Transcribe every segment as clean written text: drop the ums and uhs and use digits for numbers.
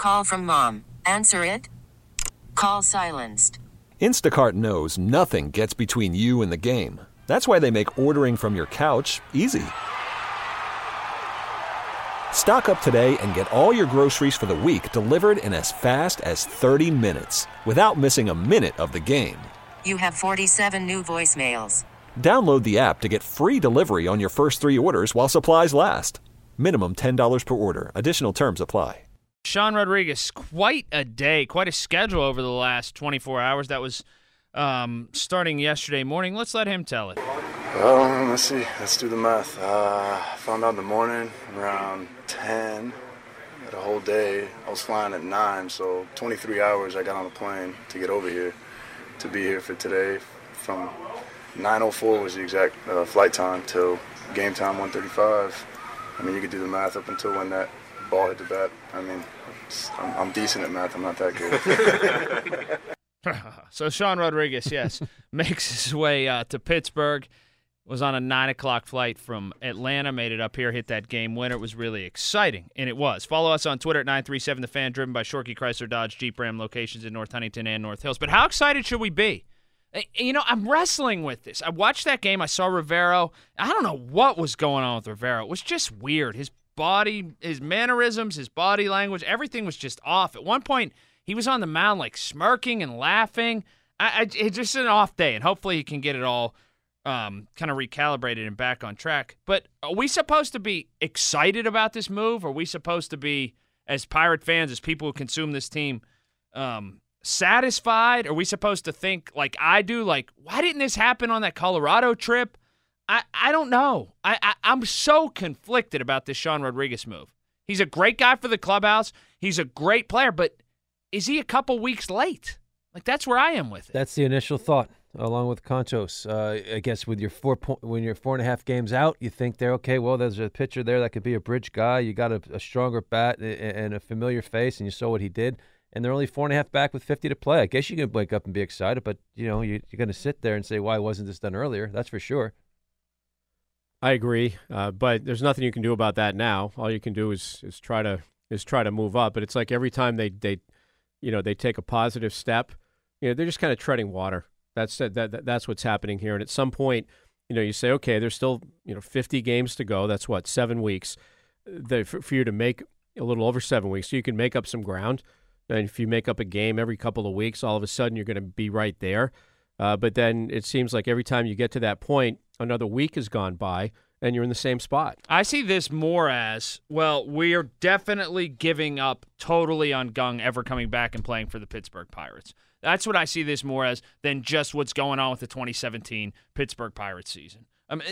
Call from mom. Answer it. Call silenced. Instacart knows nothing gets between you and the game. That's why they make ordering from your couch easy. Stock up today and get all your groceries for the week delivered in as fast as 30 minutes without missing a minute of the game. You have 47 new voicemails. Download the app to get free delivery on your first 3 orders while supplies last. Minimum $10 per order. Additional terms apply. Sean Rodriguez, quite a day, quite a schedule over the last 24 hours. That was starting yesterday morning. Let's let him tell it. Let's see. Let's do the math. Found out in the morning around 10. Had a whole day. I was flying at 9, so 23 hours I got on a plane to get over here, to be here for today. From 9:04 was the exact flight time till game time 1:35. I mean, you could do the math up until when that ball hit the bat. I mean, I'm decent at math. I'm not that good. So Sean Rodriguez, yes, makes his way to Pittsburgh. Was on a 9 o'clock flight from Atlanta, made it up here, hit that game winner. It was really exciting, and it was. Follow us on Twitter at 937TheFan, driven by Shorkey Chrysler Dodge Jeep Ram locations in North Huntington and North Hills. But how excited should we be? You know, I'm wrestling with this. I watched that game. I saw Rivero. I don't know what was going on with Rivero. It was just weird. His body, his mannerisms, his body language, everything was just off. At one point, he was on the mound like smirking and laughing. It's just an off day, and hopefully he can get it all kind of recalibrated and back on track. But are we supposed to be excited about this move? Are we supposed to be, as Pirate fans, as people who consume this team, satisfied? Are we supposed to think like I do, like, why didn't this happen on that Colorado trip? I don't know. I'm so conflicted about this Sean Rodriguez move. He's a great guy for the clubhouse. He's a great player, but is he a couple weeks late? Like, that's where I am with it. That's the initial thought, along with Conchos. I guess with your when you're 4.5 games out, you think they're okay. Well, there's a pitcher there that could be a bridge guy. You got a stronger bat and a familiar face, and you saw what he did. And they're only 4.5 back with 50 to play. I guess you can wake up and be excited, but you know you're going to sit there and say, "Why wasn't this done earlier?" That's for sure. I agree, but there's nothing you can do about that now. All you can do is try to move up. But it's like every time they take a positive step, they're just kind of treading water. That's what's happening here. And at some point, you say, okay, there's still 50 games to go. That's 7 weeks. For you to make a little over 7 weeks, so you can make up some ground. And if you make up a game every couple of weeks, all of a sudden you're going to be right there. But then it seems like every time you get to that point, another week has gone by, and you're in the same spot. I see this more as, well, we are definitely giving up totally on Gung ever coming back and playing for the Pittsburgh Pirates. That's what I see this more as than just what's going on with the 2017 Pittsburgh Pirates season.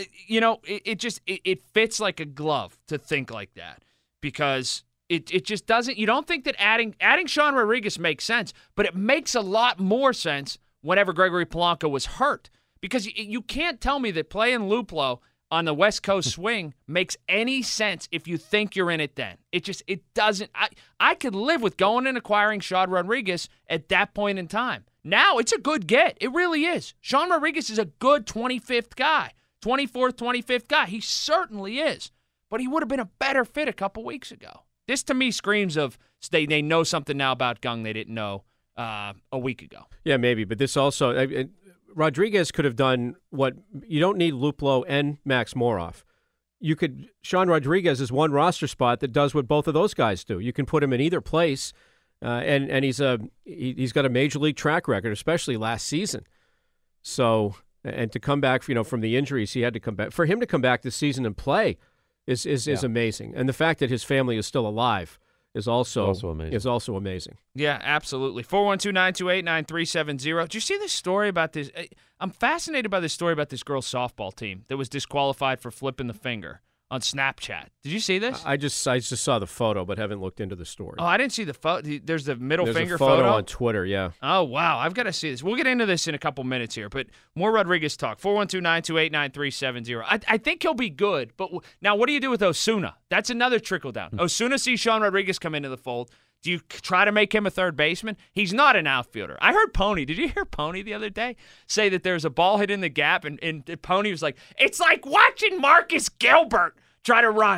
It fits like a glove to think like that because it just doesn't. You don't think that adding Sean Rodriguez makes sense, but it makes a lot more sense whenever Gregory Polanco was hurt. Because you can't tell me that playing Luplow on the West Coast swing makes any sense if you think you're in it then. It doesn't. I could live with going and acquiring Sean Rodriguez at that point in time. Now it's a good get. It really is. Sean Rodriguez is a good 25th guy, 24th, 25th guy. He certainly is. But he would have been a better fit a couple weeks ago. This to me screams of they know something now about Gung they didn't know a week ago. Yeah, maybe. But this also Rodriguez could have done what you don't need Luplow and Max Moroff. Sean Rodriguez is one roster spot that does what both of those guys do. You can put him in either place, and he's got a major league track record, especially last season. So, and to come back, from the injuries, he had to come back. For him to come back this season and play is amazing, and the fact that his family is still alive is also amazing. Yeah, absolutely. 412-928-9370. Did you see this story about this? I'm fascinated by this story about this girls' softball team that was disqualified for flipping the finger on Snapchat. Did you see this? I just saw the photo, but haven't looked into the story. Oh, I didn't see the photo. There's the middle finger a photo on Twitter, yeah. Oh, wow. I've got to see this. We'll get into this in a couple minutes here, but more Rodriguez talk. 412-928-9370. I think he'll be good, but now what do you do with Osuna? That's another trickle down. Osuna sees Sean Rodriguez come into the fold. Do you try to make him a third baseman? He's not an outfielder. I heard Pony. Did you hear Pony the other day say that there's a ball hit in the gap, and Pony was like, it's like watching Marcus Gilbert try to run.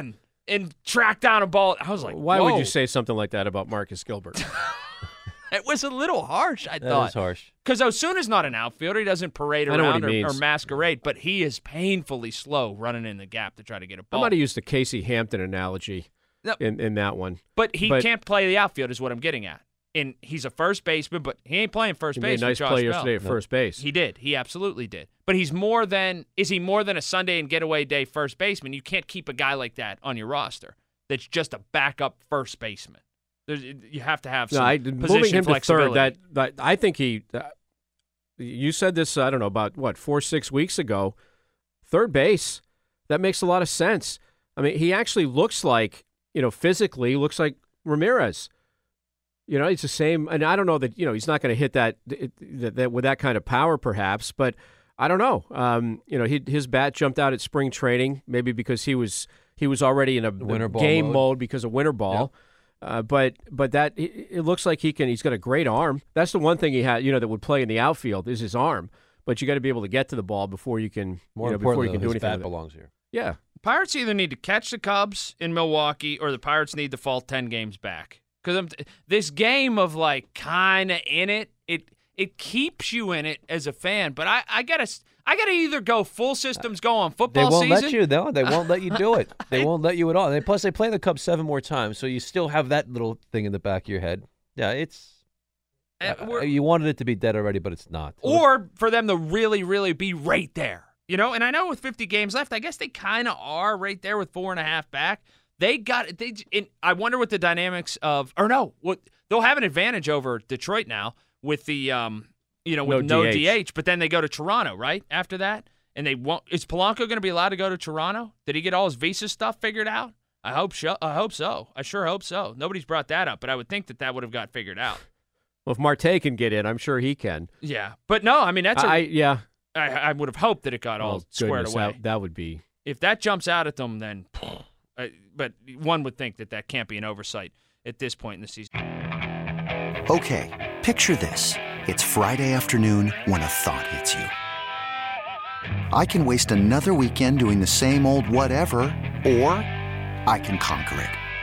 and track down a ball. I was like, Why whoa. would you say something like that about Marcus Gilbert? It was a little harsh, I That thought. is harsh. Because Osuna's not an outfielder. He doesn't parade I know what around he or means. masquerade, but he is painfully slow running in the gap to try to get a I ball. might have used the Casey Hampton analogy No. in that one. But he can't play the outfield is what I'm getting at. And he's a first baseman, but he ain't playing first He base made a with nice Josh play Bell. yesterday at first base. He did. He absolutely did. But is he more than a Sunday and getaway day first baseman? You can't keep a guy like that on your roster that's just a backup first baseman. You have to have some moving position him to flexibility. third. That I think he. You said this. I don't know about 4-6 weeks ago. Third base. That makes a lot of sense. I mean, he actually looks like physically looks like Ramirez. It's the same. And I don't know that he's not going to hit that with that kind of power, perhaps. But I don't know. His bat jumped out at spring training, maybe because he was already in a Winter ball game mode. mode because of winter ball. Yep. But that it looks like he's got a great arm. That's the one thing he had, that would play in the outfield is his arm. But you got to be able to get to the ball before you can, More before importantly, you can do his anything. bat with it. belongs here. Yeah. Pirates either need to catch the Cubs in Milwaukee or the Pirates need to fall 10 games back. Because this game of kind of in it, it keeps you in it as a fan. But I gotta either go full systems go on football They won't season. let you, though. They won't let you do it. They won't let you at all. And plus, they play the Cubs 7 more times, so you still have that little thing in the back of your head. Yeah, you wanted it to be dead already, but it's not. Or for them to really, really be right there. And I know with 50 games left, I guess they kind of are right there with 4.5 back. I wonder what the dynamics of, or no, they'll have an advantage over Detroit now with the, with no DH, but then they go to Toronto, right? After that. And they won't, is Polanco going to be allowed to go to Toronto? Did he get all his visa stuff figured out? I hope so. I sure hope so. Nobody's brought that up, but I would think that would have got figured out. Well, if Marte can get in, I'm sure he can. Yeah. But no, I mean, I would have hoped that it got all squared away. That would be. If that jumps out at them, then. But one would think that can't be an oversight at this point in the season. Okay, picture this. It's Friday afternoon when a thought hits you. I can waste another weekend doing the same old whatever, or I can conquer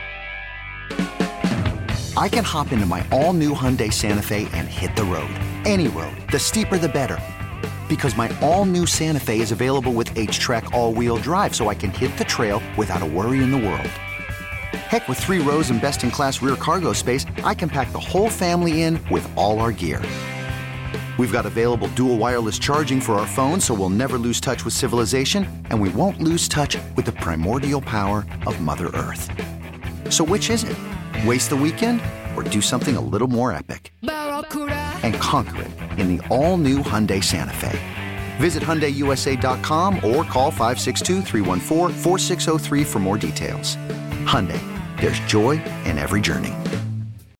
it. I can hop into my all-new Hyundai Santa Fe and hit the road. Any road. The steeper, the better. Because my all-new Santa Fe is available with H-Track all-wheel drive, so I can hit the trail without a worry in the world. Heck, with 3 rows and best-in-class rear cargo space, I can pack the whole family in with all our gear. We've got available dual wireless charging for our phones, so we'll never lose touch with civilization, and we won't lose touch with the primordial power of Mother Earth. So which is it? Waste the weekend or do something a little more epic? And conquer it in the all-new Hyundai Santa Fe. Visit HyundaiUSA.com or call 562-314-4603 for more details. Hyundai, there's joy in every journey.